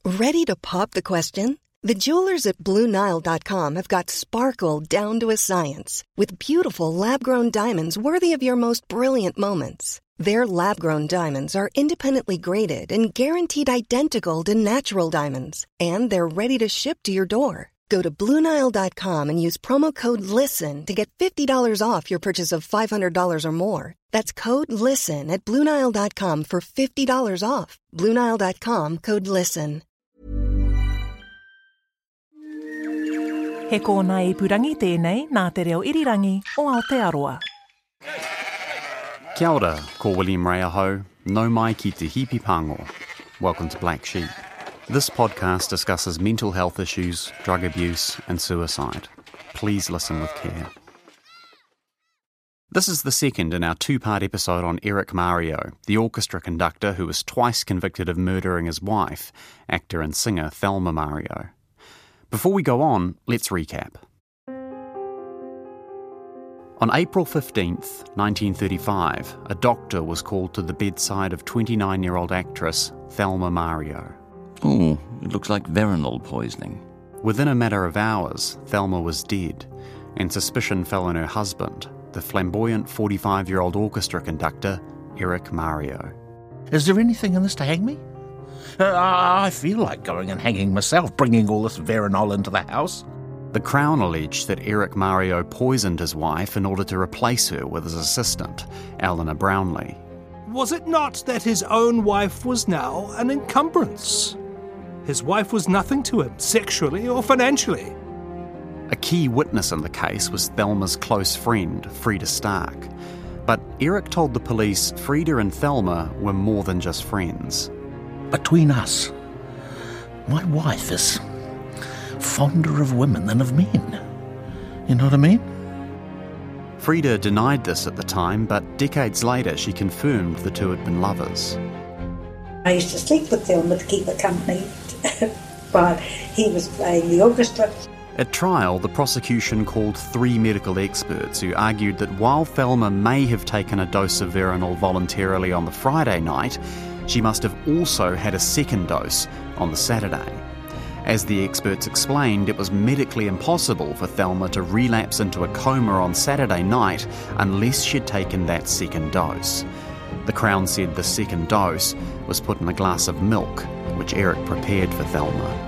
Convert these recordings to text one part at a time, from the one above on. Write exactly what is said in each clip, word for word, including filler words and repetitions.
Ready to pop the question? The jewelers at Blue Nile dot com have got sparkle down to a science with beautiful lab-grown diamonds worthy of your most brilliant moments. Their lab-grown diamonds are independently graded and guaranteed identical to natural diamonds, and they're ready to ship to your door. Go to Blue Nile dot com and use promo code LISTEN to get fifty dollars off your purchase of five hundred dollars or more. That's code LISTEN at Blue Nile dot com for fifty dollars off. Blue Nile dot com, code LISTEN. He kōna ipurangi tēnei nā te reo irirangi o Aotearoa. Kia ora, ko William Ray aho, no mai ki te hipi pango. Welcome to Black Sheep. This podcast discusses mental health issues, drug abuse and suicide. Please listen with care. This is the second in our two-part episode on Eric Mario, the orchestra conductor who was twice convicted of murdering his wife, actor and singer Thelma Mario. Before we go on, let's recap. On April fifteenth, nineteen thirty-five, a doctor was called to the bedside of twenty-nine-year-old actress Thelma Mario. Oh, it looks like veronal poisoning. Within a matter of hours, Thelma was dead, and suspicion fell on her husband, the flamboyant forty-five-year-old orchestra conductor, Eric Mario. Is there anything in this to hang me? Uh, I feel like going and hanging myself, bringing all this veronal into the house. The Crown alleged that Eric Mario poisoned his wife in order to replace her with his assistant, Eleanor Brownlee. Was it not that his own wife was now an encumbrance? His wife was nothing to him, sexually or financially. A key witness in the case was Thelma's close friend, Frida Stark. But Eric told the police Frida and Thelma were more than just friends. Between us, my wife is fonder of women than of men. You know what I mean? Frida denied this at the time, but decades later she confirmed the two had been lovers. I used to sleep with Thelma to keep her company, but he was playing the orchestra. At trial, the prosecution called three medical experts who argued that while Thelma may have taken a dose of veronal voluntarily on the Friday night, she must have also had a second dose on the Saturday. As the experts explained, it was medically impossible for Thelma to relapse into a coma on Saturday night unless she'd taken that second dose. The Crown said the second dose was put in a glass of milk, which Eric prepared for Thelma.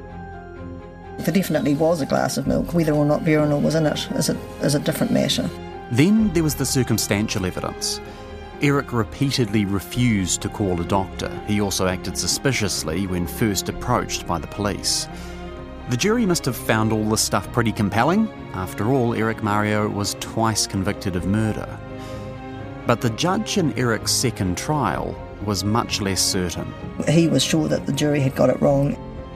There definitely was a glass of milk. Whether or not veronal was in it is a, is a different matter. Then there was the circumstantial evidence. Eric repeatedly refused to call a doctor. He also acted suspiciously when first approached by the police. The jury must have found all this stuff pretty compelling. After all, Eric Mario was twice convicted of murder. But the judge in Eric's second trial was much less certain. He was sure that the jury had got it wrong.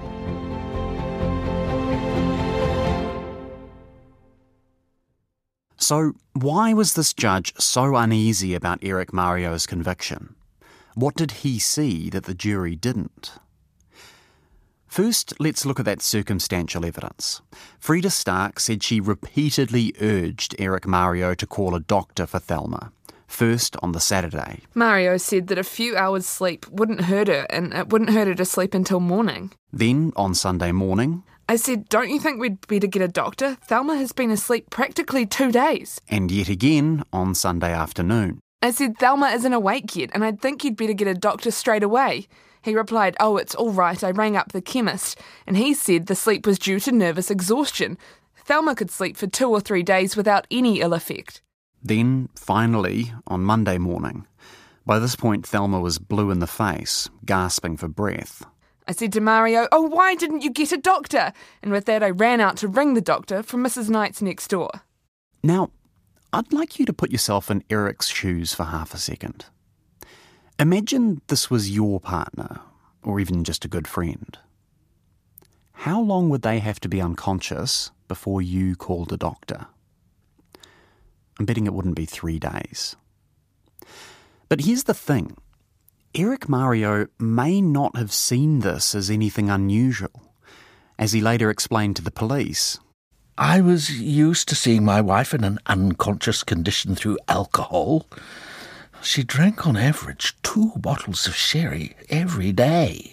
So, why was this judge so uneasy about Eric Mario's conviction? What did he see that the jury didn't? First, let's look at that circumstantial evidence. Frida Stark said she repeatedly urged Eric Mario to call a doctor for Thelma. First on the Saturday. Mario said that a few hours' sleep wouldn't hurt her, and it wouldn't hurt her to sleep until morning. Then, on Sunday morning. I said, don't you think we'd better get a doctor? Thelma has been asleep practically two days. And yet again on Sunday afternoon. I said, Thelma isn't awake yet, and I think you'd better get a doctor straight away. He replied, oh, it's all right, I rang up the chemist, and he said the sleep was due to nervous exhaustion. Thelma could sleep for two or three days without any ill effect. Then, finally, on Monday morning. By this point, Thelma was blue in the face, gasping for breath. I said to Mario, oh, why didn't you get a doctor? And with that, I ran out to ring the doctor from Missus Knight's next door. Now, I'd like you to put yourself in Eric's shoes for half a second. Imagine this was your partner, or even just a good friend. How long would they have to be unconscious before you called a doctor? I'm betting it wouldn't be three days. But here's the thing. Eric Mario may not have seen this as anything unusual. As he later explained to the police, I was used to seeing my wife in an unconscious condition through alcohol. She drank on average two bottles of sherry every day.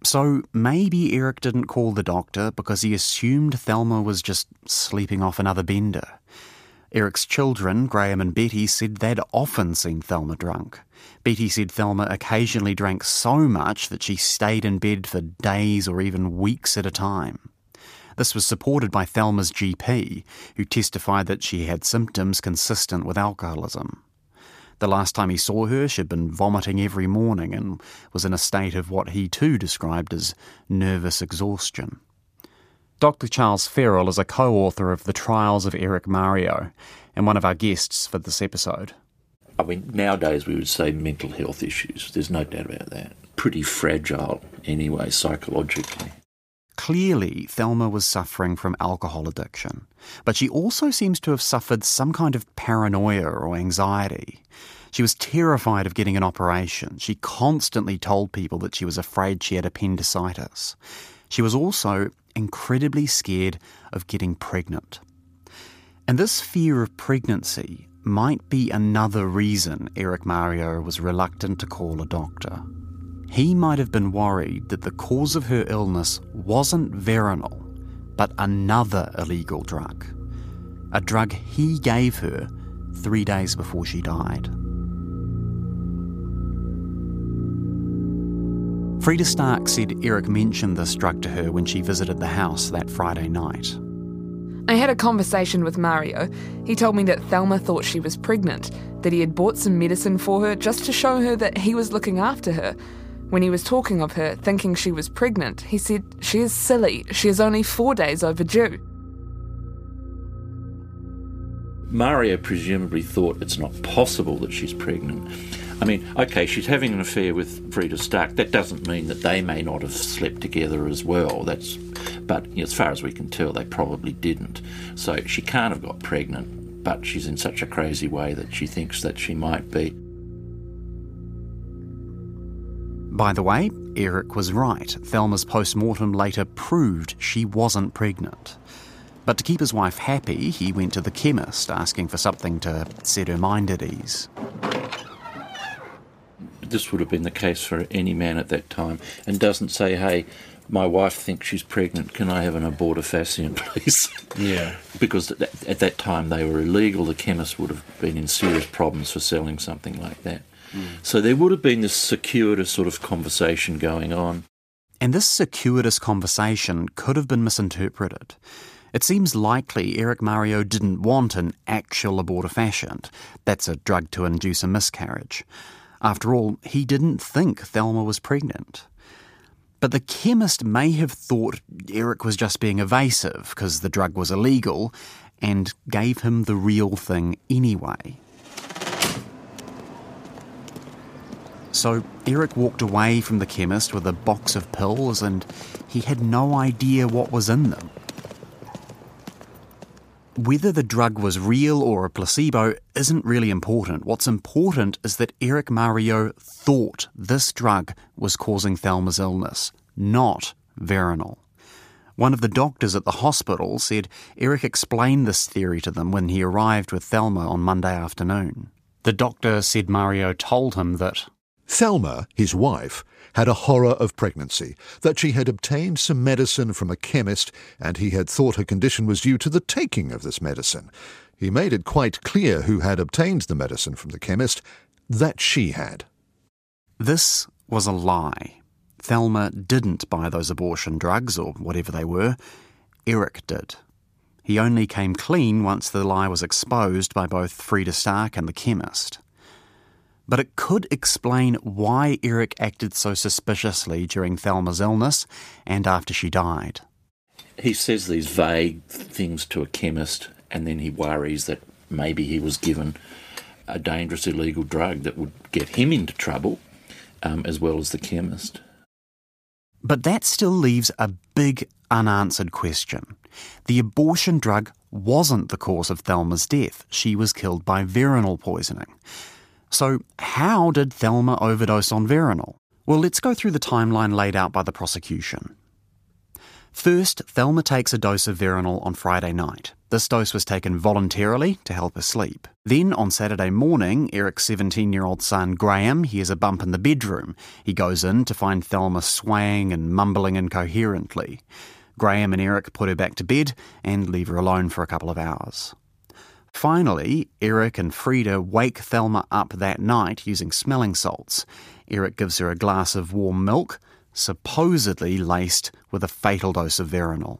So maybe Eric didn't call the doctor because he assumed Thelma was just sleeping off another bender. Eric's children, Graham and Betty, said they'd often seen Thelma drunk. Betty said Thelma occasionally drank so much that she stayed in bed for days or even weeks at a time. This was supported by Thelma's G P, who testified that she had symptoms consistent with alcoholism. The last time he saw her, she'd been vomiting every morning and was in a state of what he too described as nervous exhaustion. Doctor Charles Ferrell is a co-author of The Trials of Eric Mario and one of our guests for this episode. I mean, nowadays we would say mental health issues. There's no doubt about that. Pretty fragile anyway, psychologically. Clearly, Thelma was suffering from alcohol addiction, but she also seems to have suffered some kind of paranoia or anxiety. She was terrified of getting an operation. She constantly told people that she was afraid she had appendicitis. She was also incredibly scared of getting pregnant. And this fear of pregnancy might be another reason Eric Mario was reluctant to call a doctor. He might have been worried that the cause of her illness wasn't Veronal, but another illegal drug. A drug he gave her three days before she died. Frida Stark said Eric mentioned this drug to her when she visited the house that Friday night. I had a conversation with Mario. He told me that Thelma thought she was pregnant, that he had bought some medicine for her just to show her that he was looking after her. When he was talking of her, thinking she was pregnant, he said, "She is silly. She is only four days overdue." Mario presumably thought it's not possible that she's pregnant. I mean, okay, she's having an affair with Frida Stark. That doesn't mean that they may not have slept together as well. That's, but you know, as far as we can tell, they probably didn't. So she can't have got pregnant, but she's in such a crazy way that she thinks that she might be. By the way, Eric was right. Thelma's post-mortem later proved she wasn't pregnant. But to keep his wife happy, he went to the chemist asking for something to set her mind at ease. This would have been the case for any man at that time, and doesn't say, "Hey, my wife thinks she's pregnant, can I have an abortifacient, please?" Yeah. Because at that, at that time they were illegal. The chemist would have been in serious problems for selling something like that. Mm. So there would have been this circuitous sort of conversation going on. And this circuitous conversation could have been misinterpreted. It seems likely Eric Mario didn't want an actual abortifacient. That's a drug to induce a miscarriage. After all, he didn't think Thelma was pregnant. But the chemist may have thought Eric was just being evasive because the drug was illegal and gave him the real thing anyway. So Eric walked away from the chemist with a box of pills and he had no idea what was in them. Whether the drug was real or a placebo isn't really important. What's important is that Eric Mario thought this drug was causing Thelma's illness, not Veronal. One of the doctors at the hospital said Eric explained this theory to them when he arrived with Thelma on Monday afternoon. The doctor said Mario told him that Thelma, his wife, had a horror of pregnancy, that she had obtained some medicine from a chemist and he had thought her condition was due to the taking of this medicine. He made it quite clear who had obtained the medicine from the chemist, that she had. This was a lie. Thelma didn't buy those abortion drugs, or whatever they were. Eric did. He only came clean once the lie was exposed by both Frida Stark and the chemist. But it could explain why Eric acted so suspiciously during Thelma's illness and after she died. He says these vague things to a chemist, and then he worries that maybe he was given a dangerous illegal drug that would get him into trouble, um, as well as the chemist. But that still leaves a big unanswered question. The abortion drug wasn't the cause of Thelma's death. She was killed by Veronal poisoning. So how did Thelma overdose on Veronal? Well, let's go through the timeline laid out by the prosecution. First, Thelma takes a dose of Veronal on Friday night. This dose was taken voluntarily to help her sleep. Then, on Saturday morning, Eric's seventeen-year-old son, Graham, hears a bump in the bedroom. He goes in to find Thelma swaying and mumbling incoherently. Graham and Eric put her back to bed and leave her alone for a couple of hours. Finally, Eric and Frida wake Thelma up that night using smelling salts. Eric gives her a glass of warm milk, supposedly laced with a fatal dose of Veronal.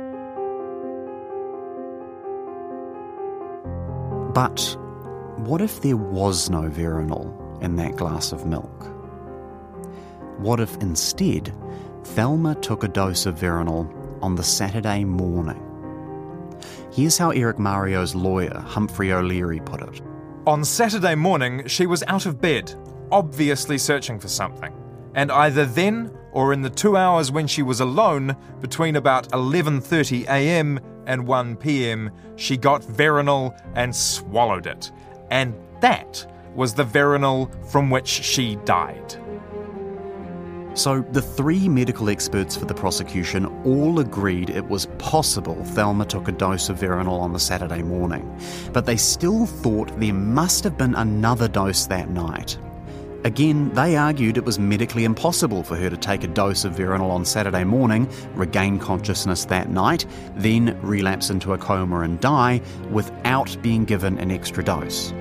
But what if there was no Veronal in that glass of milk? What if instead Thelma took a dose of Veronal on the Saturday morning? Here's how Eric Mario's lawyer, Humphrey O'Leary, put it. On Saturday morning, she was out of bed, obviously searching for something, and either then or in the two hours when she was alone, between about eleven thirty a m and one p m, she got Veronal and swallowed it. And that was the Veronal from which she died. So the three medical experts for the prosecution all agreed it was possible Thelma took a dose of Veronal on the Saturday morning, but they still thought there must have been another dose that night. Again, they argued it was medically impossible for her to take a dose of Veronal on Saturday morning, regain consciousness that night, then relapse into a coma and die without being given an extra dose.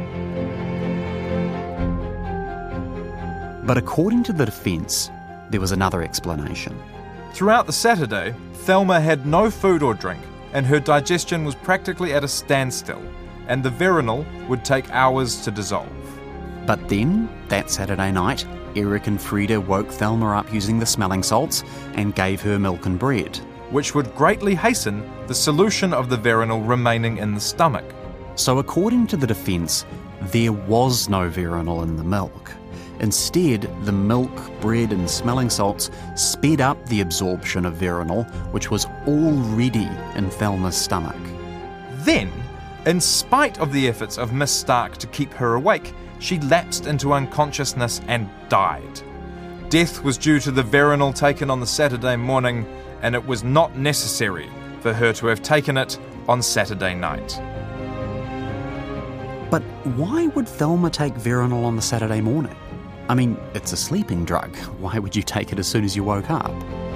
But according to the defence, there was another explanation. Throughout the Saturday, Thelma had no food or drink, and her digestion was practically at a standstill, and the Veronal would take hours to dissolve. But then, that Saturday night, Eric and Frida woke Thelma up using the smelling salts and gave her milk and bread, which would greatly hasten the solution of the Veronal remaining in the stomach. So according to the defence, there was no Veronal in the milk. Instead, the milk, bread and smelling salts sped up the absorption of Veronal, which was already in Thelma's stomach. Then, in spite of the efforts of Miss Stark to keep her awake, she lapsed into unconsciousness and died. Death was due to the Veronal taken on the Saturday morning, and it was not necessary for her to have taken it on Saturday night. But why would Thelma take Veronal on the Saturday morning? I mean, it's a sleeping drug. Why would you take it as soon as you woke up?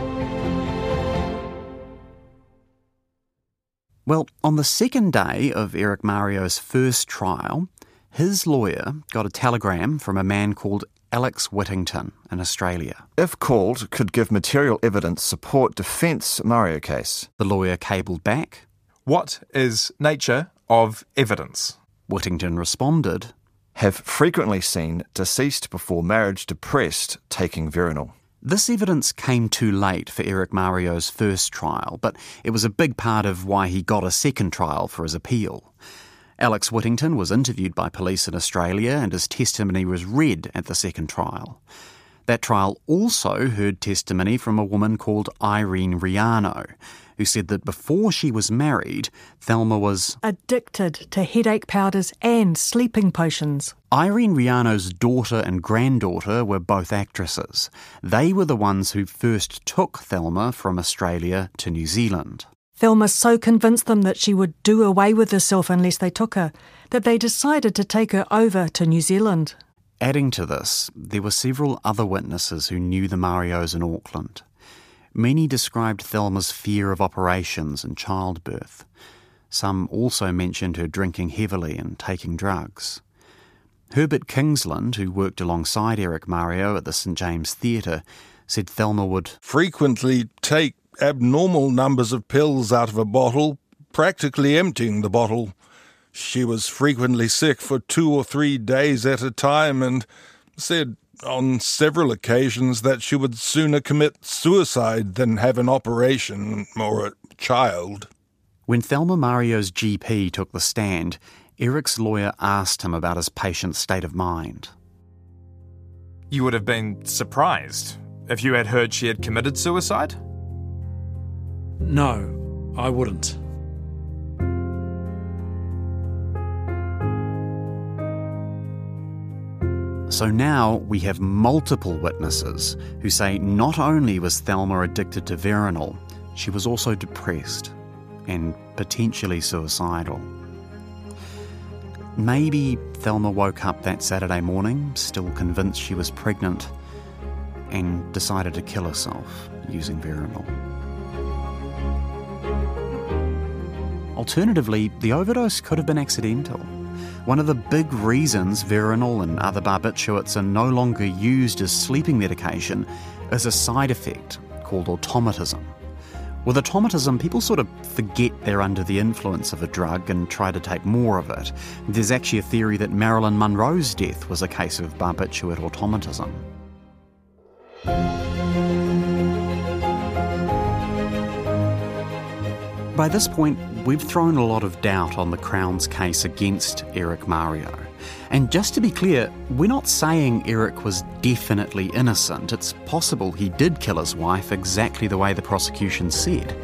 Well, on the second day of Eric Mario's first trial, his lawyer got a telegram from a man called Alex Whittington in Australia. If called, could give material evidence support defence Mario case. The lawyer cabled back. What is nature of evidence? Whittington responded, have frequently seen deceased before marriage depressed taking Veronal. This evidence came too late for Eric Mario's first trial, but it was a big part of why he got a second trial for his appeal. Alex Whittington was interviewed by police in Australia and his testimony was read at the second trial. That trial also heard testimony from a woman called Irene Riano, who said that before she was married, Thelma was addicted to headache powders and sleeping potions. Irene Riano's daughter and granddaughter were both actresses. They were the ones who first took Thelma from Australia to New Zealand. Thelma so convinced them that she would do away with herself unless they took her, that they decided to take her over to New Zealand. Adding to this, there were several other witnesses who knew the Marios in Auckland. Many described Thelma's fear of operations and childbirth. Some also mentioned her drinking heavily and taking drugs. Herbert Kingsland, who worked alongside Eric Mario at the St James Theatre, said Thelma would frequently take abnormal numbers of pills out of a bottle, practically emptying the bottle. She was frequently sick for two or three days at a time and said on several occasions that she would sooner commit suicide than have an operation or a child. When Thelma Mario's G P took the stand, Eric's lawyer asked him about his patient's state of mind. You would have been surprised if you had heard she had committed suicide? No, I wouldn't. So now we have multiple witnesses who say not only was Thelma addicted to Veronal, she was also depressed and potentially suicidal. Maybe Thelma woke up that Saturday morning, still convinced she was pregnant, and decided to kill herself using Veronal. Alternatively, the overdose could have been accidental. One of the big reasons Veronal and other barbiturates are no longer used as sleeping medication is a side effect called automatism. With automatism, people sort of forget they're under the influence of a drug and try to take more of it. There's actually a theory that Marilyn Monroe's death was a case of barbiturate automatism. By this point, we've thrown a lot of doubt on the Crown's case against Eric Mario. And just to be clear, we're not saying Eric was definitely innocent. It's possible he did kill his wife exactly the way the prosecution said.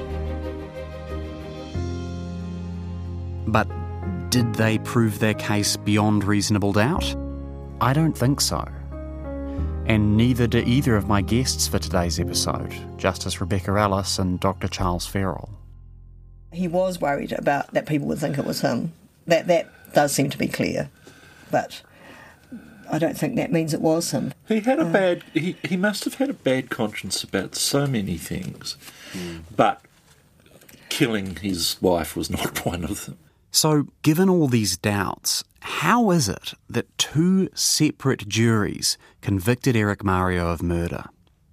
But did they prove their case beyond reasonable doubt? I don't think so. And neither do either of my guests for today's episode, Justice Rebecca Ellis and Doctor Charles Ferrell. He was worried about that people would think it was him. That that does seem to be clear. But I don't think that means it was him. He had a uh, bad... He, he must have had a bad conscience about so many things. Mm. But killing his wife was not one of them. So, given all these doubts, how is it that two separate juries convicted Eric Mario of murder?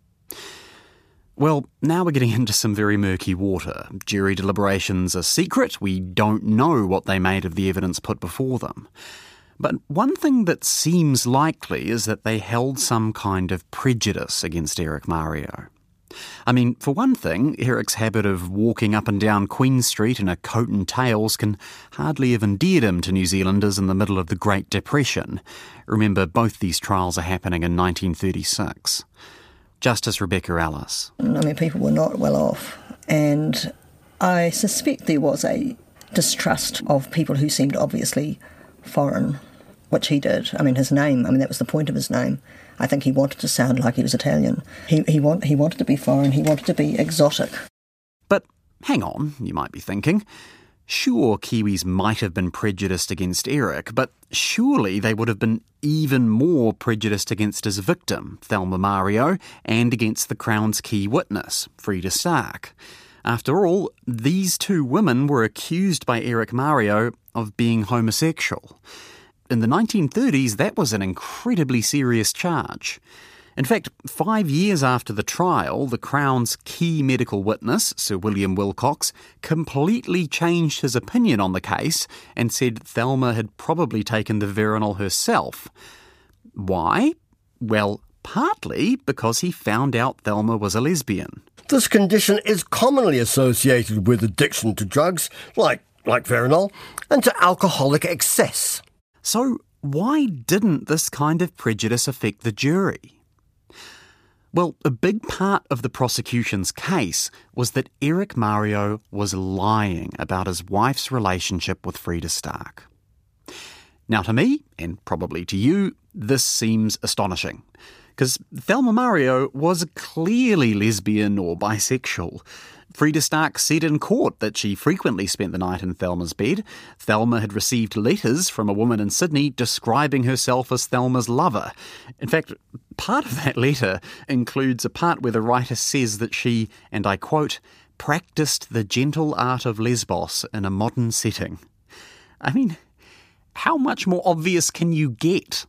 Well, now we're getting into some very murky water. Jury deliberations are secret. We don't know what they made of the evidence put before them. But one thing that seems likely is that they held some kind of prejudice against Eric Mario. I mean, for one thing, Eric's habit of walking up and down Queen Street in a coat and tails can hardly have endeared him to New Zealanders in the middle of the Great Depression. Remember, both these trials are happening in nineteen thirty-six. Justice Rebecca Ellis. I mean, people were not well off, and I suspect there was a distrust of people who seemed obviously foreign, which he did. I mean, his name, I mean, that was the point of his name. I think he wanted to sound like he was Italian. He he, want, he wanted to be foreign, he wanted to be exotic. But hang on, you might be thinking. Sure, Kiwis might have been prejudiced against Eric, but surely they would have been even more prejudiced against his victim, Thelma Mario, and against the Crown's key witness, Freda Stark. After all, these two women were accused by Eric Mario of being homosexual. In the nineteen thirties, that was an incredibly serious charge. In fact, five years after the trial, the Crown's key medical witness, Sir William Wilcox, completely changed his opinion on the case and said Thelma had probably taken the Veronal herself. Why? Well, partly because he found out Thelma was a lesbian. This condition is commonly associated with addiction to drugs, like, like Veronal, and to alcoholic excess. So why didn't this kind of prejudice affect the jury? Well, a big part of the prosecution's case was that Eric Mario was lying about his wife's relationship with Freda Stark. Now, to me, and probably to you, this seems astonishing, because Thelma Mario was clearly lesbian or bisexual. Freda Stark said in court that she frequently spent the night in Thelma's bed. Thelma had received letters from a woman in Sydney describing herself as Thelma's lover. In fact, part of that letter includes a part where the writer says that she, and I quote, practiced the gentle art of Lesbos in a modern setting. I mean, how much more obvious can you get?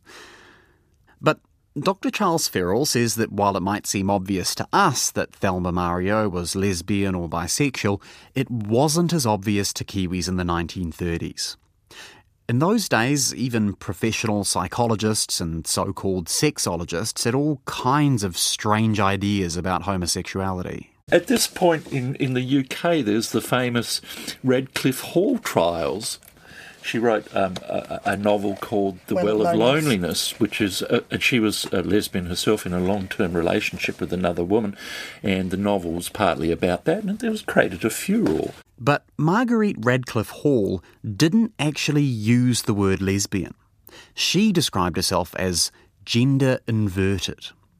But Doctor Charles Ferrell says that while it might seem obvious to us that Thelma Mario was lesbian or bisexual, it wasn't as obvious to Kiwis in the nineteen thirties. In those days, even professional psychologists and so-called sexologists had all kinds of strange ideas about homosexuality. At this point in, in the U K, there's the famous Radcliffe Hall trials. She wrote um, a, a novel called The Well, well of Loneliness, Loneliness which is, uh, and she was a lesbian herself in a long-term relationship with another woman, and the novel was partly about that, and it was created a furore. But Marguerite Radcliffe Hall didn't actually use the word lesbian. She described herself as gender inverted.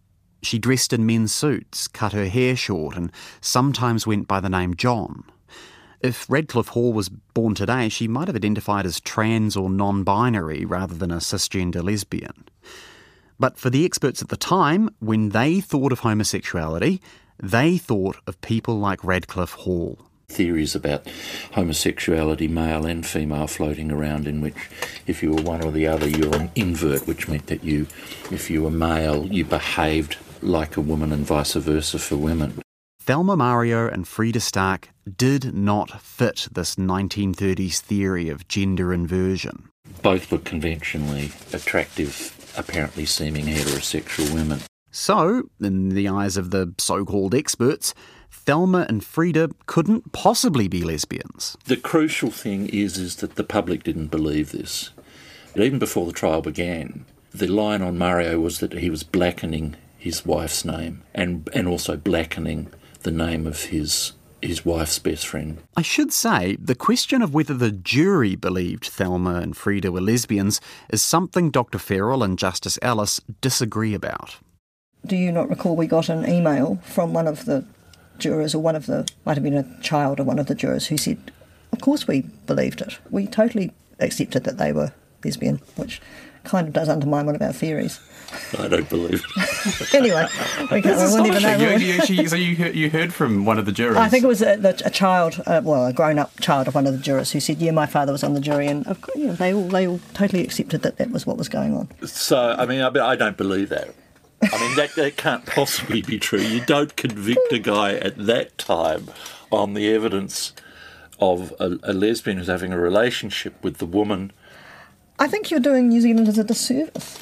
She dressed in men's suits, cut her hair short, and sometimes went by the name John. If Radcliffe Hall was born today, she might have identified as trans or non-binary rather than a cisgender lesbian. But for the experts at the time, when they thought of homosexuality, they thought of people like Radcliffe Hall. Theories about homosexuality, male and female, floating around, in which if you were one or the other, you were an invert, which meant that you, if you were male, you behaved like a woman and vice versa for women. Thelma Mario and Freda Stark did not fit this nineteen thirties theory of gender inversion. Both were conventionally attractive, apparently seeming heterosexual women. So, in the eyes of the so-called experts, Thelma and Freda couldn't possibly be lesbians. The crucial thing is, is that the public didn't believe this. Even before the trial began, the line on Mario was that he was blackening his wife's name and, and also blackening the name of his his wife's best friend. I should say, the question of whether the jury believed Thelma and Freda were lesbians is something Doctor Farrell and Justice Ellis disagree about. Do you not recall we got an email from one of the jurors, or one of the, might have been a child of one of the jurors, who said, of course we believed it. We totally accepted that they were lesbian, which kind of does undermine one of our theories. I don't believe it. Anyway, we can't, we wouldn't even know. You, you actually, so you heard, you heard from one of the jurors? I think it was a, a child, uh, well, a grown-up child of one of the jurors who said, yeah, my father was on the jury, and of course, you know, they all they all totally accepted that that was what was going on. So, I mean, I, I don't believe that. I mean, that, that can't possibly be true. You don't convict a guy at that time on the evidence of a, a lesbian who's having a relationship with the woman. I think you're doing New Zealand as a disservice.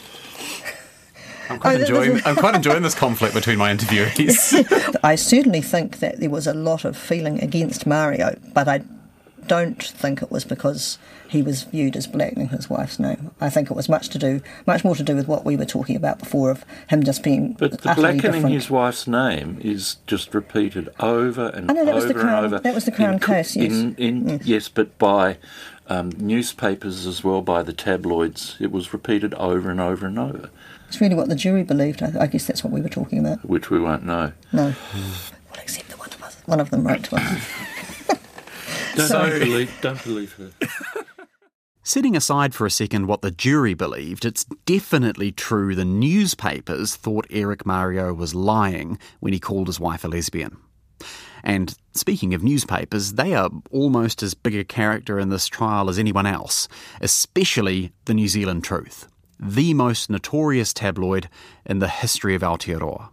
I'm quite, oh, enjoying, I'm quite enjoying this conflict between my interviewees. I certainly think that there was a lot of feeling against Mario, but I don't think it was because he was viewed as blackening his wife's name. I think it was much to do, much more to do with what we were talking about before, of him just being But the utterly blackening different. his wife's name is just repeated over and I know, that over was the Crown, and over. That was the Crown in, case, yes. In, in, yes. yes, but by um, newspapers as well, by the tabloids. It was repeated over and over and over. It's really what the jury believed. I, I guess that's what we were talking about. Which we won't know. No. Well, except that one of us, one of them wrote to us. Don't, So- don't believe, don't believe her. Setting aside for a second what the jury believed, it's definitely true the newspapers thought Eric Mario was lying when he called his wife a lesbian. And speaking of newspapers, they are almost as big a character in this trial as anyone else, especially the New Zealand Truth, the most notorious tabloid in the history of Aotearoa.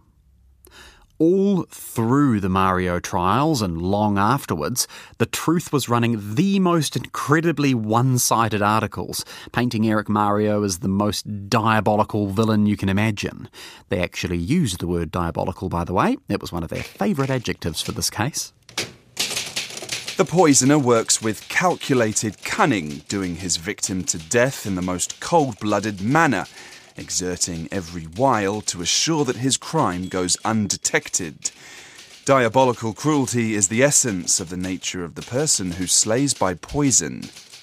All through the Mario trials and long afterwards, the Truth was running the most incredibly one-sided articles, painting Eric Mario as the most diabolical villain you can imagine. They actually used the word diabolical, by the way. It was one of their favourite adjectives for this case. The poisoner works with calculated cunning, doing his victim to death in the most cold-blooded manner, exerting every wile to assure that his crime goes undetected. Diabolical cruelty is the essence of the nature of the person who slays by poison.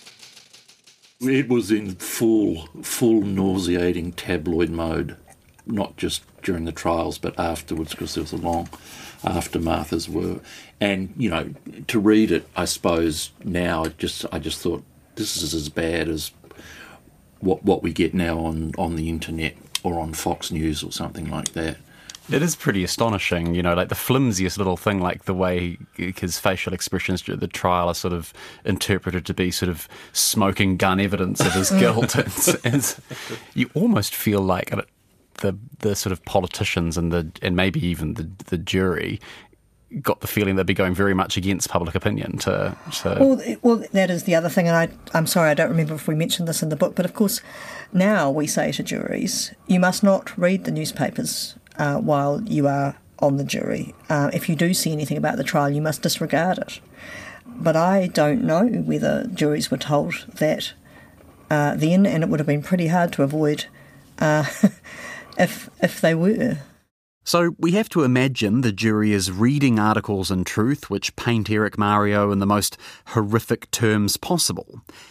It was in full, full nauseating tabloid mode, not just during the trials, but afterwards, because there was a long aftermath as well. And, you know, to read it, I suppose, now, it just I just thought, this is as bad as what what we get now on, on the internet or on Fox News or something like that. It is pretty astonishing, you know, like the flimsiest little thing, like the way his facial expressions during the trial are sort of interpreted to be sort of smoking gun evidence of his guilt. It's, it's, you almost feel like the the sort of politicians and the and maybe even the the jury got the feeling they'd be going very much against public opinion to... to Well, it- well, that is the other thing, and I, I'm sorry, I don't remember if we mentioned this in the book, but of course now we say to juries, you must not read the newspapers uh, while you are on the jury. Uh, if you do see anything about the trial, you must disregard it. But I don't know whether juries were told that uh, then, and it would have been pretty hard to avoid uh, if if they were. So we have to imagine the jury is reading articles in Truth which paint Eric Mario in the most horrific terms possible.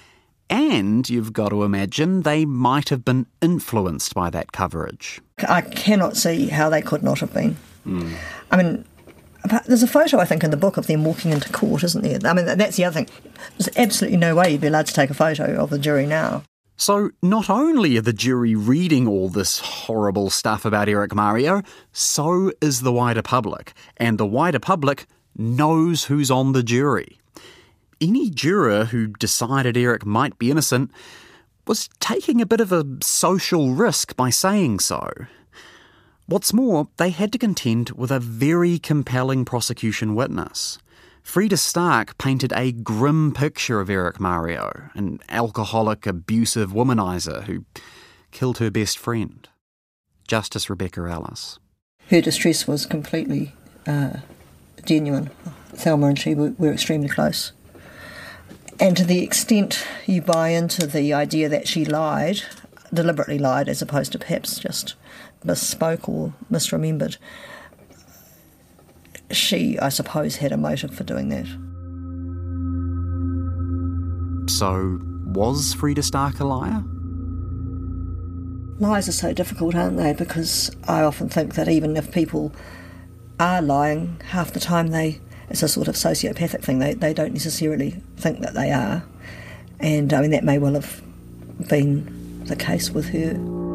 And you've got to imagine they might have been influenced by that coverage. I cannot see how they could not have been. Mm. I mean, there's a photo, I think, in the book of them walking into court, isn't there? I mean, that's the other thing. There's absolutely no way you'd be allowed to take a photo of the jury now. So not only are the jury reading all this horrible stuff about Eric Mario, so is the wider public. And the wider public knows who's on the jury. Any juror who decided Eric might be innocent was taking a bit of a social risk by saying so. What's more, they had to contend with a very compelling prosecution witness. Freda Stark painted a grim picture of Eric Mario, an alcoholic, abusive womanizer who killed her best friend. Justice Rebecca Ellis. Her distress was completely uh, genuine. Thelma and she were, were extremely close. And to the extent you buy into the idea that she lied, deliberately lied, as opposed to perhaps just misspoke or misremembered, she, I suppose, had a motive for doing that. So, was Freda Stark a liar? Lies are so difficult, aren't they? Because I often think that even if people are lying, half the time they, it's a sort of sociopathic thing, they, they don't necessarily think that they are. And I mean, that may well have been the case with her.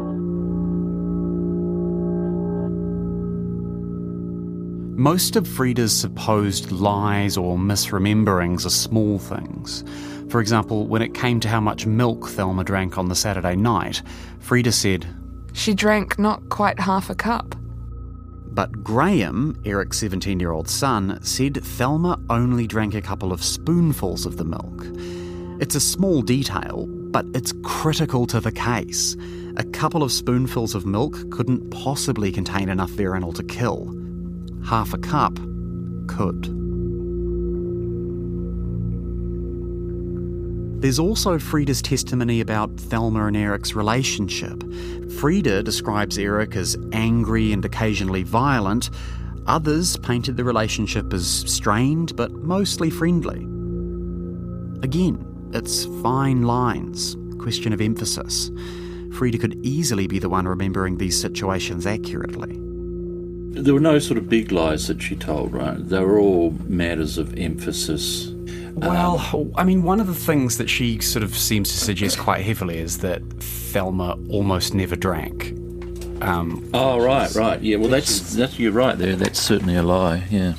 Most of Freda's supposed lies or misrememberings are small things. For example, when it came to how much milk Thelma drank on the Saturday night, Freda said, "She drank not quite half a cup." But Graham, Eric's seventeen-year-old son, said Thelma only drank a couple of spoonfuls of the milk. It's a small detail, but it's critical to the case. A couple of spoonfuls of milk couldn't possibly contain enough veronal to kill. Half a cup could. There's also Freda's testimony about Thelma and Eric's relationship. Freda describes Eric as angry and occasionally violent. Others painted the relationship as strained but mostly friendly. Again, it's fine lines, question of emphasis. Freda could easily be the one remembering these situations accurately. There were no sort of big lies that she told, right? They were all matters of emphasis. Well, um, I mean, one of the things that she sort of seems to suggest quite heavily is that Thelma almost never drank. Um, oh, right, right. Yeah, well, that's, that's you're right there. That's certainly a lie, yeah.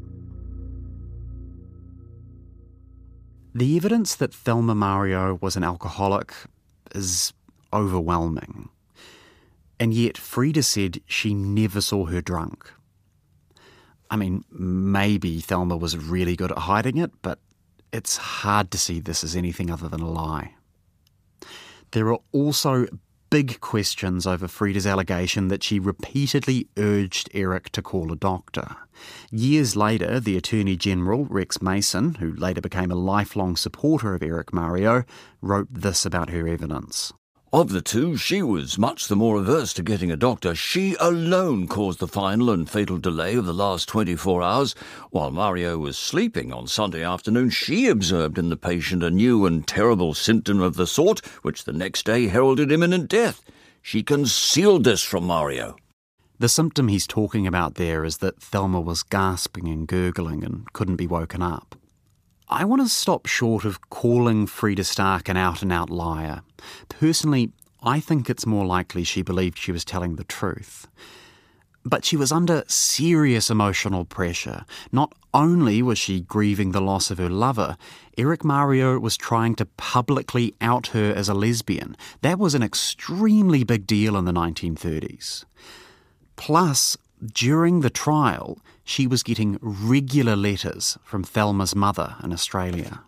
The evidence that Thelma Mario was an alcoholic is overwhelming. And yet Freda said she never saw her drunk. I mean, maybe Thelma was really good at hiding it, but it's hard to see this as anything other than a lie. There are also big questions over Freda's allegation that she repeatedly urged Eric to call a doctor. Years later, the Attorney General, Rex Mason, who later became a lifelong supporter of Eric Mario, wrote this about her evidence. Of the two, she was much the more averse to getting a doctor. She alone caused the final and fatal delay of the last twenty-four hours. While Mario was sleeping on Sunday afternoon, she observed in the patient a new and terrible symptom of the sort, which the next day heralded imminent death. She concealed this from Mario. The symptom he's talking about there is that Thelma was gasping and gurgling and couldn't be woken up. I want to stop short of calling Freda Stark an out-and-out liar. Personally, I think it's more likely she believed she was telling the truth. But she was under serious emotional pressure. Not only was she grieving the loss of her lover, Eric Mario was trying to publicly out her as a lesbian. That was an extremely big deal in the nineteen thirties. Plus, during the trial, she was getting regular letters from Thelma's mother in Australia.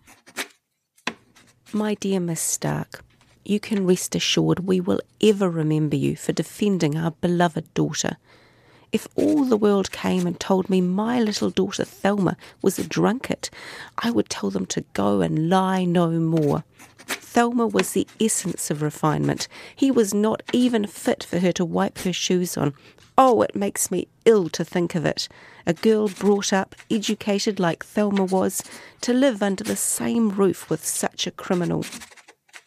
My dear Miss Stark, you can rest assured we will ever remember you for defending our beloved daughter. If all the world came and told me my little daughter Thelma was a drunkard, I would tell them to go and lie no more. Thelma was the essence of refinement. He was not even fit for her to wipe her shoes on. Oh, it makes me ill to think of it. A girl brought up, educated like Thelma was, to live under the same roof with such a criminal.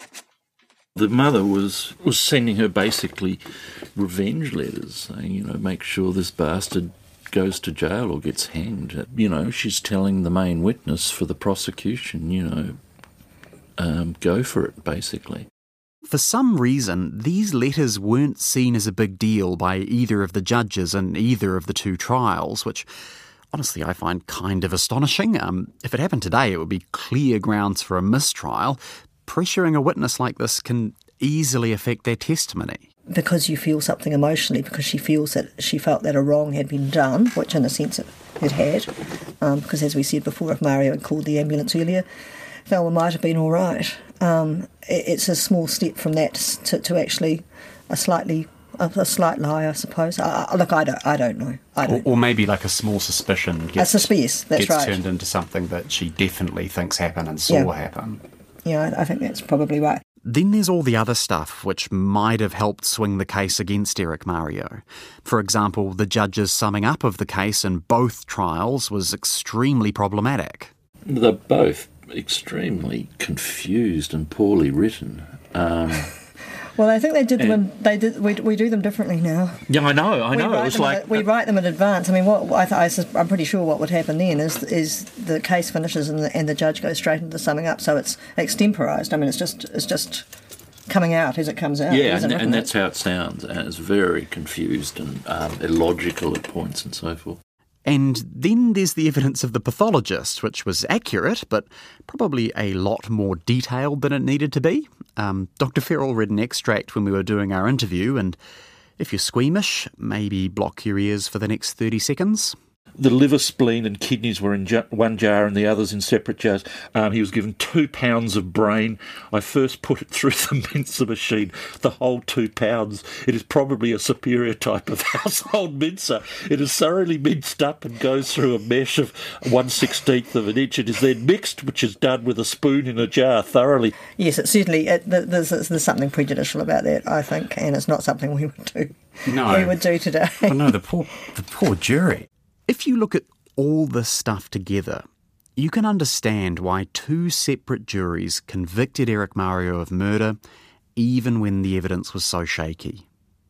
The mother was, was sending her basically revenge letters, saying, you know, make sure this bastard goes to jail or gets hanged. You know, she's telling the main witness for the prosecution, you know, um, go for it, basically. For some reason, these letters weren't seen as a big deal by either of the judges in either of the two trials, which honestly I find kind of astonishing. Um, if it happened today, it would be clear grounds for a mistrial. Pressuring a witness like this can easily affect their testimony. Because you feel something emotionally, because she feels that she felt that a wrong had been done, which in a sense it, it had, um, because as we said before, if Mario had called the ambulance earlier, Thelma might have been all right. Um, it, it's a small step from that to, to actually a slightly a, a slight lie, I suppose. I, I, look, I don't, I don't know. I don't. Or, or maybe like a small suspicion gets, a suspicion, that's gets right. turned into something that she definitely thinks happened and saw Yeah. happen. Yeah, I, I think that's probably right. Then there's all the other stuff which might have helped swing the case against Eric Mario. For example, the judge's summing up of the case in both trials was extremely problematic. They're both extremely confused and poorly written. Um, Well, I think they did them. And- In, they did. We, we do them differently now. yeah, I know, I we know. Write It was them like in, we write them in advance. I mean, what I th- I sus- I'm pretty sure what would happen then is is the case finishes and the, and the judge goes straight into the summing up, so it's extemporised. I mean, it's just it's just coming out as it comes out. yeah, isn't and, it? and that's how it sounds. And it's very confused and um, illogical at points and so forth. And then there's the evidence of the pathologist, which was accurate, but probably a lot more detailed than it needed to be. Um, Doctor Farrell read an extract when we were doing our interview, and if you're squeamish, maybe block your ears for the next thirty seconds. The liver, spleen and kidneys were in jar- one jar and the others in separate jars. Um, he was given two pounds of brain. I first put it through the mincer machine, the whole two pounds. It is probably a superior type of household mincer. It is thoroughly minced up and goes through a mesh of one sixteenth of an inch. It is then mixed, which is done with a spoon in a jar thoroughly. Yes, it certainly. It, there's, there's something prejudicial about that, I think, and it's not something we would do. No. we would do today. Oh no, the poor, the poor jury. If you look at all this stuff together, you can understand why two separate juries convicted Eric Mario of murder, even when the evidence was so shaky.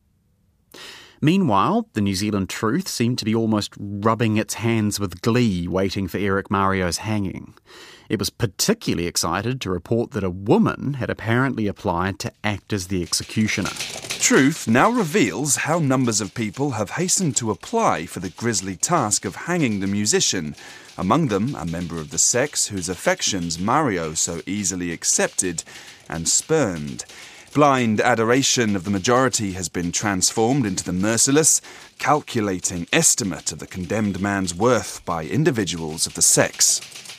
Meanwhile, the New Zealand Truth seemed to be almost rubbing its hands with glee, waiting for Eric Mario's hanging. It was particularly excited to report that a woman had apparently applied to act as the executioner. Truth now reveals how numbers of people have hastened to apply for the grisly task of hanging the musician, among them a member of the sex whose affections Mario so easily accepted and spurned. Blind adoration of the majority has been transformed into the merciless, calculating estimate of the condemned man's worth by individuals of the sex.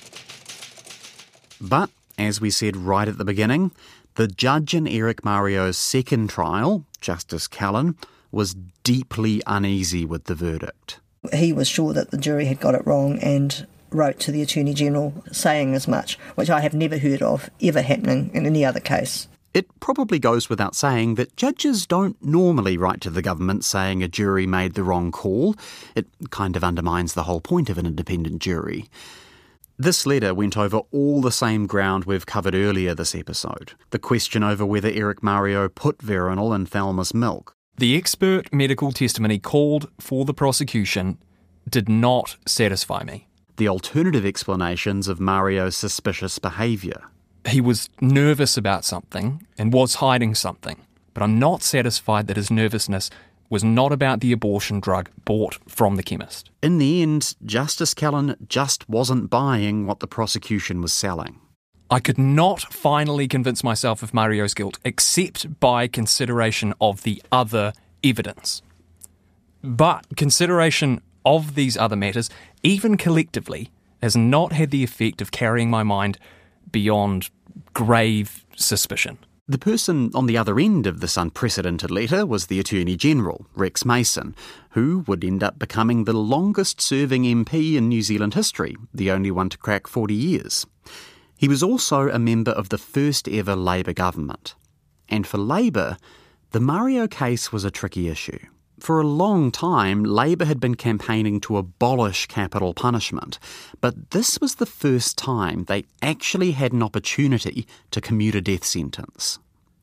But, as we said right at the beginning, the judge in Eric Mario's second trial, Justice Callan, was deeply uneasy with the verdict. He was sure that the jury had got it wrong and wrote to the Attorney General saying as much, which I have never heard of ever happening in any other case. It probably goes without saying that judges don't normally write to the government saying a jury made the wrong call. It kind of undermines the whole point of an independent jury. This letter went over all the same ground we've covered earlier this episode, the question over whether Eric Mario put Veronal in Thelma's milk. The expert medical testimony called for the prosecution did not satisfy me. The alternative explanations of Mario's suspicious behaviour. He was nervous about something and was hiding something, but I'm not satisfied that his nervousness was not about the abortion drug bought from the chemist. In the end, Justice Callan just wasn't buying what the prosecution was selling. I could not finally convince myself of Mario's guilt except by consideration of the other evidence. But consideration of these other matters, even collectively, has not had the effect of carrying my mind beyond grave suspicion. The person on the other end of this unprecedented letter was the Attorney General, Rex Mason, who would end up becoming the longest-serving M P in New Zealand history, the only one to crack forty years. He was also a member of the first ever Labour government. And for Labour, the Mario case was a tricky issue. For a long time, Labour had been campaigning to abolish capital punishment, but this was the first time they actually had an opportunity to commute a death sentence.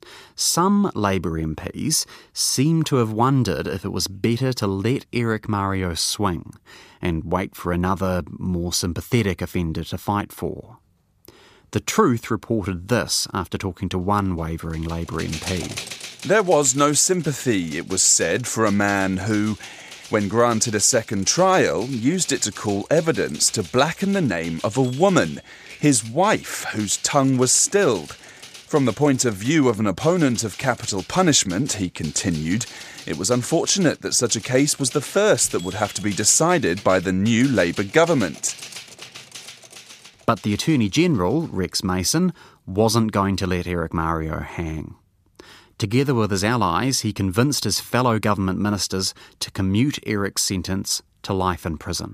Some Labour M Ps seem to have wondered if it was better to let Eric Mario swing and wait for another, more sympathetic offender to fight for. The Truth reported this after talking to one wavering Labour M P. There was no sympathy, it was said, for a man who, when granted a second trial, used it to call evidence to blacken the name of a woman, his wife, whose tongue was stilled. From the point of view of an opponent of capital punishment, he continued, it was unfortunate that such a case was the first that would have to be decided by the new Labour government. But the Attorney-General, Rex Mason, wasn't going to let Eric Mario hang. Together with his allies, he convinced his fellow government ministers to commute Eric's sentence to life in prison.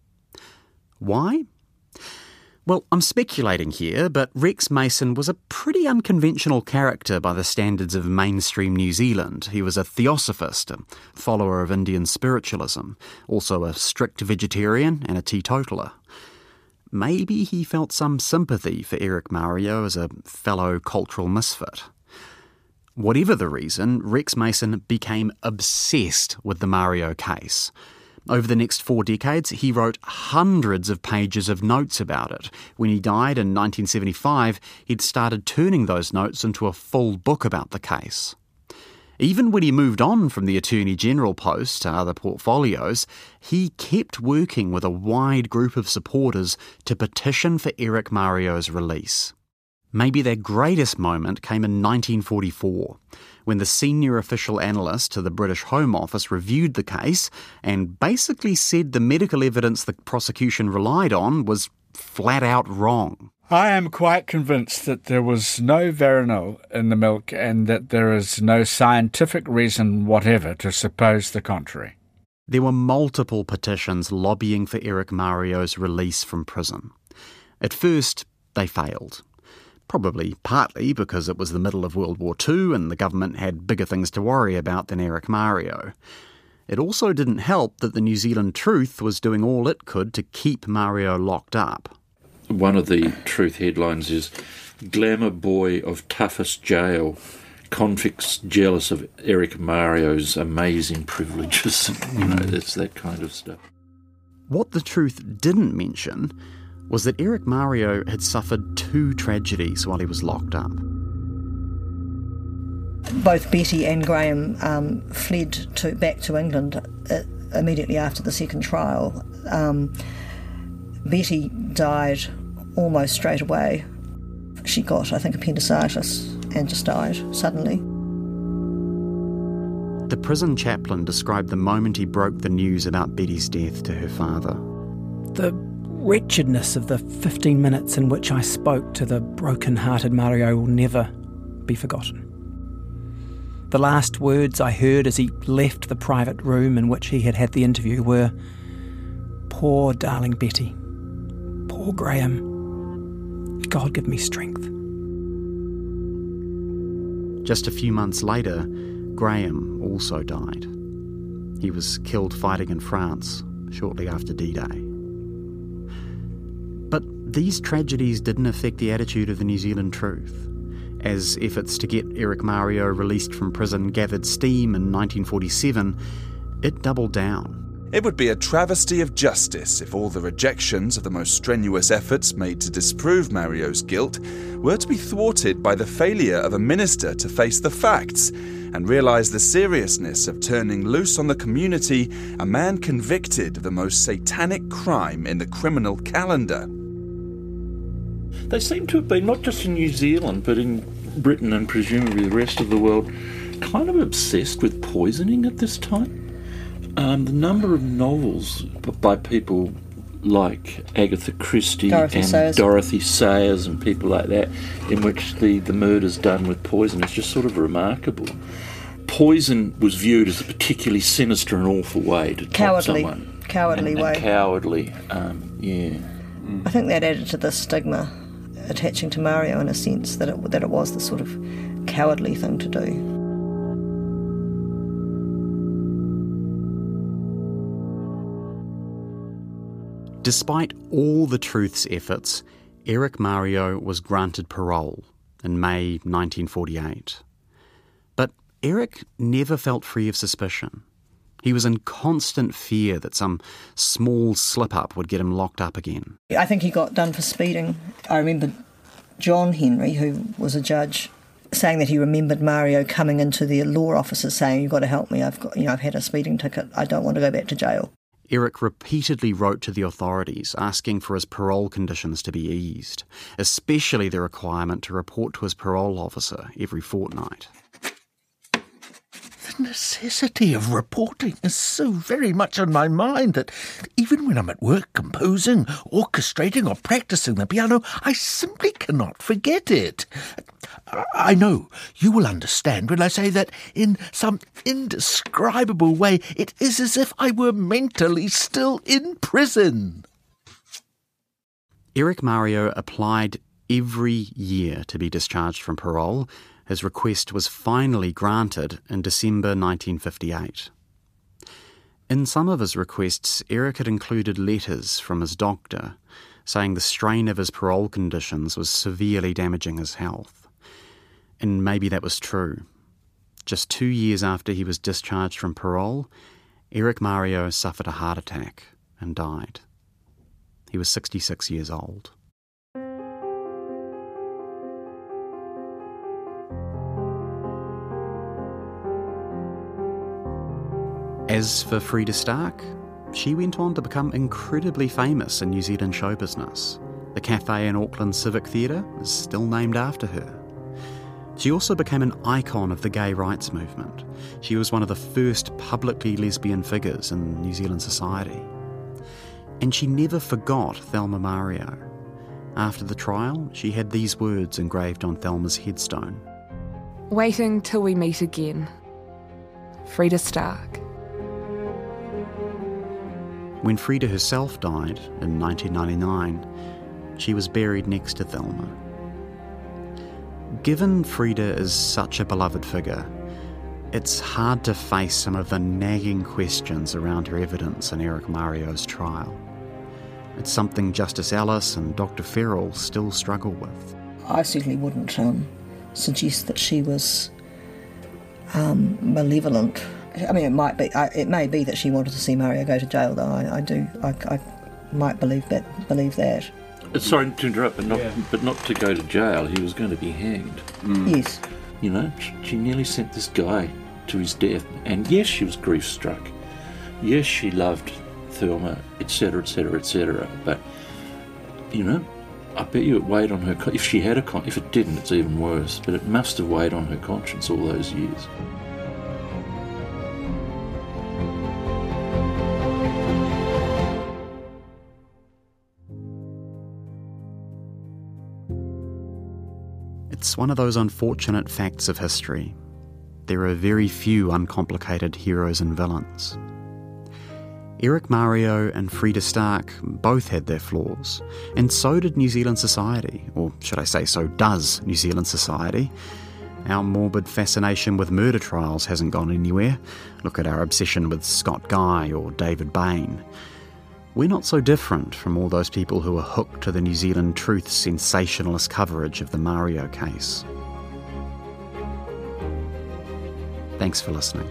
Why? Well, I'm speculating here, but Rex Mason was a pretty unconventional character by the standards of mainstream New Zealand. He was a theosophist, a follower of Indian spiritualism, also a strict vegetarian and a teetotaler. Maybe he felt some sympathy for Eric Mario as a fellow cultural misfit. Whatever the reason, Rex Mason became obsessed with the Mario case. Over the next four decades, he wrote hundreds of pages of notes about it. When he died in nineteen seventy-five, he'd started turning those notes into a full book about the case. Even when he moved on from the Attorney-General post to other portfolios, he kept working with a wide group of supporters to petition for Eric Mario's release. Maybe their greatest moment came in nineteen forty-four, when the senior official analyst to the British Home Office reviewed the case and basically said the medical evidence the prosecution relied on was flat out wrong. I am quite convinced that there was no veronal in the milk and that there is no scientific reason whatever to suppose the contrary. There were multiple petitions lobbying for Eric Mario's release from prison. At first, they failed. Probably partly because it was the middle of World War Two and the government had bigger things to worry about than Eric Mario. It also didn't help that the New Zealand Truth was doing all it could to keep Mario locked up. One of the Truth headlines is, "Glamour boy of toughest jail, convicts jealous of Eric Mario's amazing privileges." You know, it's that kind of stuff. What the Truth didn't mention was that Eric Mario had suffered two tragedies while he was locked up. Both Betty and Graham um, fled to, back to England uh, immediately after the second trial. Um, Betty died almost straight away. She got, I think, appendicitis and just died suddenly. The prison chaplain described the moment he broke the news about Betty's death to her father. The wretchedness of the fifteen minutes in which I spoke to the broken-hearted Mario will never be forgotten. The last words I heard as he left the private room in which he had had the interview were, "Poor darling Betty. Poor Graham. God give me strength." Just a few months later, Graham also died. He was killed fighting in France shortly after D-Day. But these tragedies didn't affect the attitude of the New Zealand Truth. As efforts to get Eric Mario released from prison gathered steam in nineteen forty-seven, it doubled down. It would be a travesty of justice if all the rejections of the most strenuous efforts made to disprove Mario's guilt were to be thwarted by the failure of a minister to face the facts and realise the seriousness of turning loose on the community a man convicted of the most satanic crime in the criminal calendar. They seem to have been, not just in New Zealand, but in Britain and presumably the rest of the world, kind of obsessed with poisoning at this time. Um, the number of novels by people like Agatha Christie Dorothy and Sayers. Dorothy Sayers and people like that, in which the, the murder's done with poison, is just sort of remarkable. Poison was viewed as a particularly sinister and awful way to Cowardly. top someone. Cowardly and, way. And cowardly, um, yeah. I think that added to the stigma attaching to Mario in a sense that it, that it was the sort of cowardly thing to do. Despite all the Truth's efforts, Eric Mario was granted parole in May nineteen forty-eight. Eric never felt free of suspicion. He was in constant fear that some small slip-up would get him locked up again. I think he got done for speeding. I remember John Henry, who was a judge, saying that he remembered Mario coming into the law offices saying, "You've got to help me. I've got, you know, I've had a speeding ticket. I don't want to go back to jail." Eric repeatedly wrote to the authorities asking for his parole conditions to be eased, especially the requirement to report to his parole officer every fortnight. The necessity of reporting is so very much on my mind that even when I'm at work composing, orchestrating or practicing the piano, I simply cannot forget it. I know you will understand when I say that in some indescribable way it is as if I were mentally still in prison. Eric Mario applied every year to be discharged from parole. His request was finally granted in December nineteen fifty-eight. In some of his requests, Eric had included letters from his doctor saying the strain of his parole conditions was severely damaging his health. And maybe that was true. Just two years after he was discharged from parole, Eric Mario suffered a heart attack and died. He was sixty-six years old. As for Freda Stark, she went on to become incredibly famous in New Zealand show business. The cafe in Auckland Civic Theatre is still named after her. She also became an icon of the gay rights movement. She was one of the first publicly lesbian figures in New Zealand society. And she never forgot Thelma Mario. After the trial, she had these words engraved on Thelma's headstone. "Waiting till we meet again. Freda Stark." When Freda herself died in nineteen ninety-nine, she was buried next to Thelma. Given Freda is such a beloved figure, it's hard to face some of the nagging questions around her evidence in Eric Mario's trial. It's something Justice Ellis and Doctor Farrell still struggle with. I certainly wouldn't um, suggest that she was um, malevolent. I mean, it might be. I, it may be that she wanted to see Mario go to jail, though. I, I do. I, I might believe that. Believe that. Sorry to interrupt, but not, yeah. but not to go to jail. He was going to be hanged. Mm. Yes. You know, she, she nearly sent this guy to his death. And yes, she was grief-struck. Yes, she loved Thelma, et cetera, et cetera, et cetera. But, you know, I bet you it weighed on her... If she had a... Con- if it didn't, it's even worse. But it must have weighed on her conscience all those years. It's one of those unfortunate facts of history. There are very few uncomplicated heroes and villains. Eric Mario and Freda Stark both had their flaws, and so did New Zealand society, or should I say, so does New Zealand society. Our morbid fascination with murder trials hasn't gone anywhere. Look at our obsession with Scott Guy or David Bain. We're not so different from all those people who are hooked to the New Zealand Truth's sensationalist coverage of the Mario case. Thanks for listening.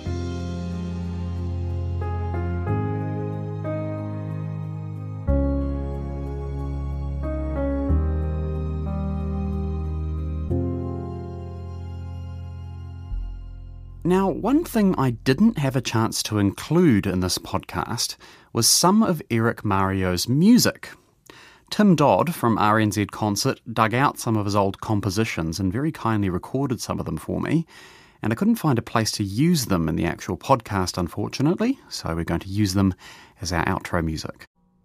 Now, one thing I didn't have a chance to include in this podcast was some of Eric Mario's music. Tim Dodd from R N Z Concert dug out some of his old compositions and very kindly recorded some of them for me, and I couldn't find a place to use them in the actual podcast, unfortunately, so we're going to use them as our outro music.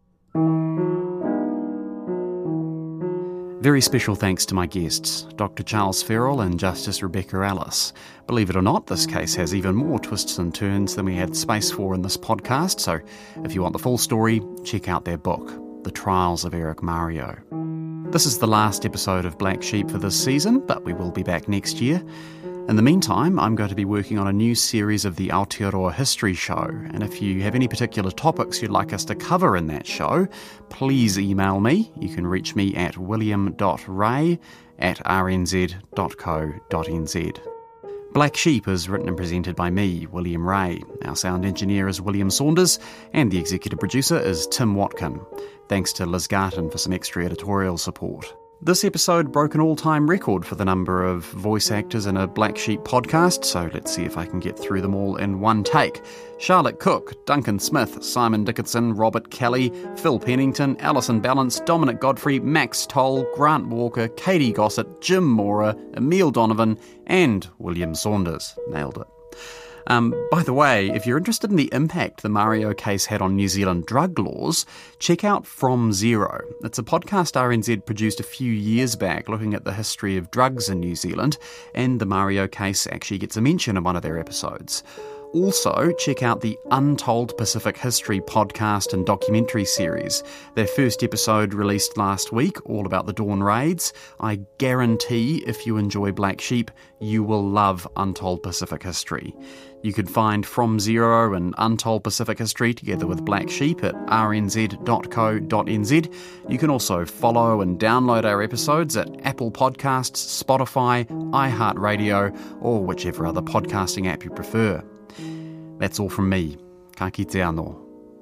Very special thanks to my guests, Doctor Charles Farrell and Justice Rebecca Ellis. Believe it or not, this case has even more twists and turns than we had space for in this podcast, so if you want the full story, check out their book, The Trials of Eric Mario. This is the last episode of Black Sheep for this season, but we will be back next year. In the meantime, I'm going to be working on a new series of the Aotearoa History Show, and if you have any particular topics you'd like us to cover in that show, please email me. You can reach me at william dot ray at r n z dot co dot n z. Black Sheep is written and presented by me, William Ray. Our sound engineer is William Saunders, and the executive producer is Tim Watkin. Thanks to Liz Garton for some extra editorial support. This episode broke an all-time record for the number of voice actors in a Black Sheep podcast, so let's see if I can get through them all in one take. Charlotte Cook, Duncan Smith, Simon Dickinson, Robert Kelly, Phil Pennington, Alison Balance, Dominic Godfrey, Max Toll, Grant Walker, Katie Gossett, Jim Mora, Emile Donovan, and William Saunders. Nailed it. Um, by the way, if you're interested in the impact the Mario case had on New Zealand drug laws, check out From Zero. It's a podcast R N Z produced a few years back looking at the history of drugs in New Zealand, and the Mario case actually gets a mention in one of their episodes. Also, check out the Untold Pacific History podcast and documentary series. Their first episode released last week, all about the Dawn Raids. I guarantee if you enjoy Black Sheep, you will love Untold Pacific History. You can find From Zero and Untold Pacific History together with Black Sheep at r n z dot co dot n z. You can also follow and download our episodes at Apple Podcasts, Spotify, iHeartRadio, or whichever other podcasting app you prefer. That's all from me. Ka kite anō.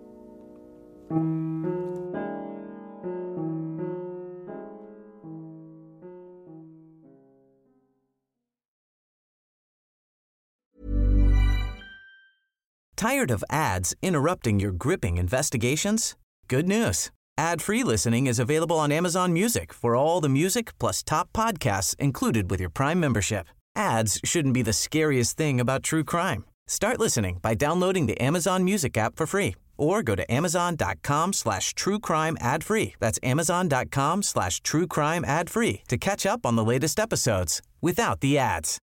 Tired of ads interrupting your gripping investigations? Good news. Ad-free listening is available on Amazon Music for all the music plus top podcasts included with your Prime membership. Ads shouldn't be the scariest thing about true crime. Start listening by downloading the Amazon Music app for free or go to amazon.com slash true crime ad free. That's amazon.com slash true crime ad free to catch up on the latest episodes without the ads.